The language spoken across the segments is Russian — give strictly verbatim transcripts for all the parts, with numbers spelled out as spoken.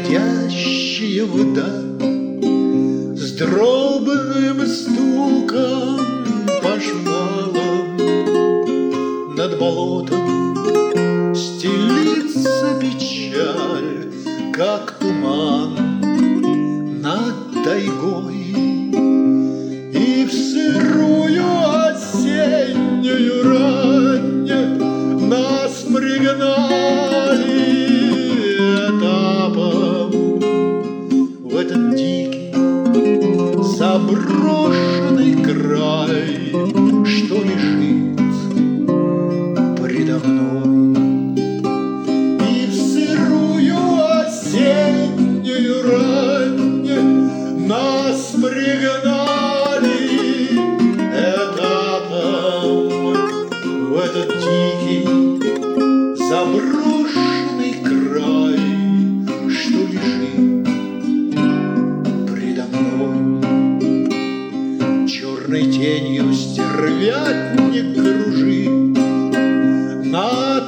уходящие вдаль, с дробным стуком по шмалам над болотом стелится печаль, как туман над тайгой. И в сырую осеннюю рань нас пригнали этапом в этот дикий заброшенный край, что лежит предо мной. И в сырую осеннюю рань нас пригнали этапом в этот дикий заброшенный край, что лежит предо мной. Черной тенью стервятник кружит над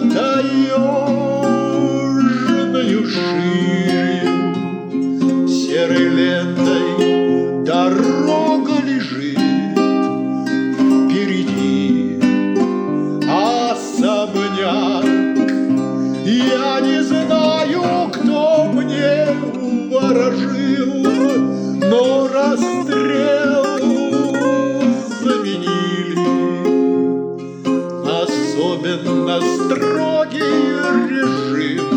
таежною ширью, серой лентой дорога лежит впереди. Особняк, я не знаю, кто мне ворожил, но расстрел заменили на особенно строгий режим.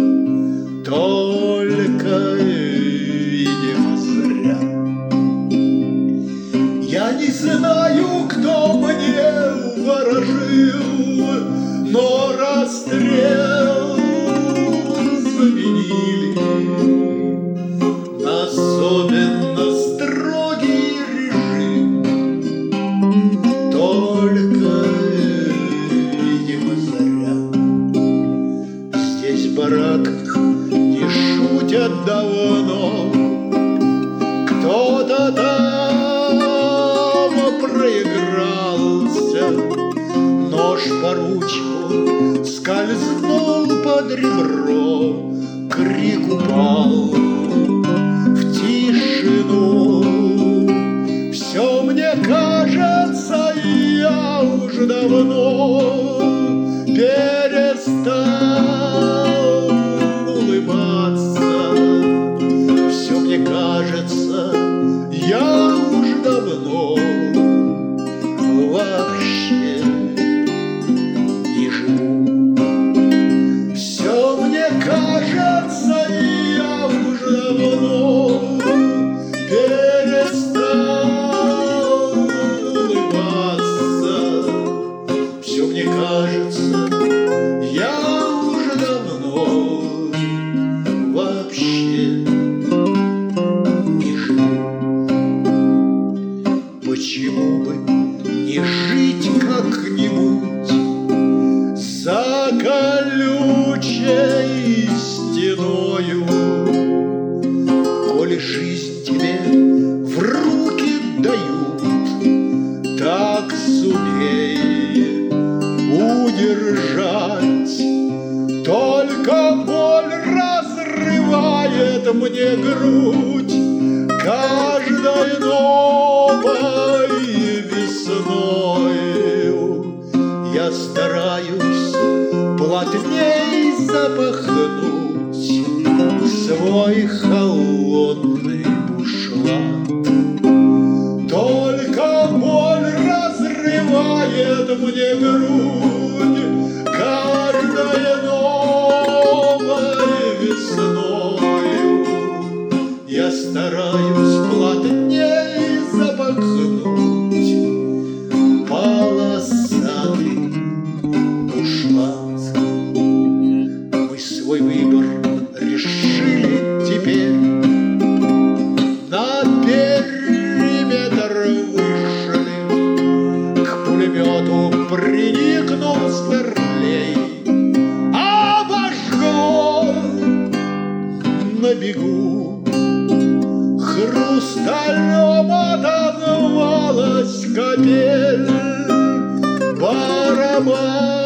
Только, видимо, зря. Я не знаю, кто мне ворожил, но расстрел заменили на особенно строгий режим. Только, видимо, зря. Здесь в бараках не шутят давно. Кто-то там проигрался, нож по ручку скользнул под ребро, крик упал в тишину. Все мне кажется, я уже давно перестал улыбаться. Все мне кажется, я уже давно вообще не живу. Все мне кажется, я уже давно перестал улыбаться. Все мне кажется, я уже давно вообще не живу. Почему бы не жить как-нибудь за колючей стеною, коли жизнь тебе в руки дают, так сумей удержать. Только боль разрывает мне грудь каждой новой весною. Я стараюсь плотней запахнуть свой холодный бушлат. Только боль разрывает мне грудь каждой новой весною. Я стараюсь плотней запахнуть полосатый бушлат. Мы свой выбор решили теперь, на периметр вышли, к пулемету приникнул старлей, обожгло на бегу. Хрусталем отозвалась капель,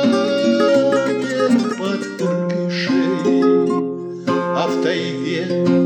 барабанит под крышей, а в тайге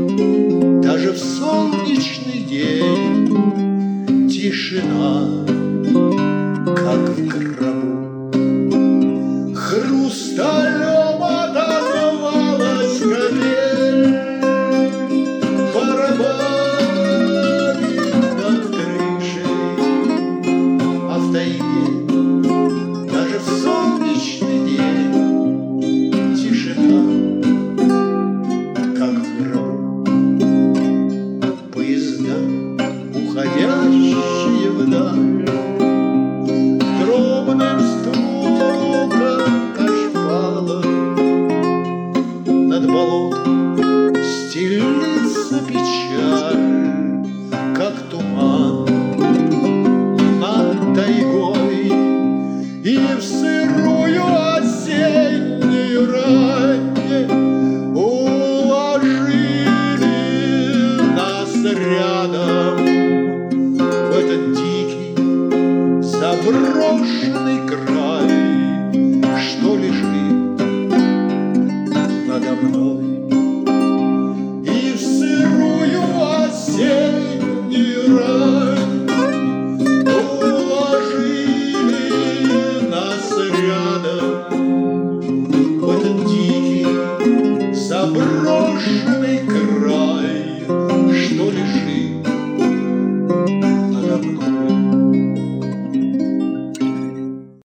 И в сырую осеннюю рань уложили нас рядом в этот дикий заброшенный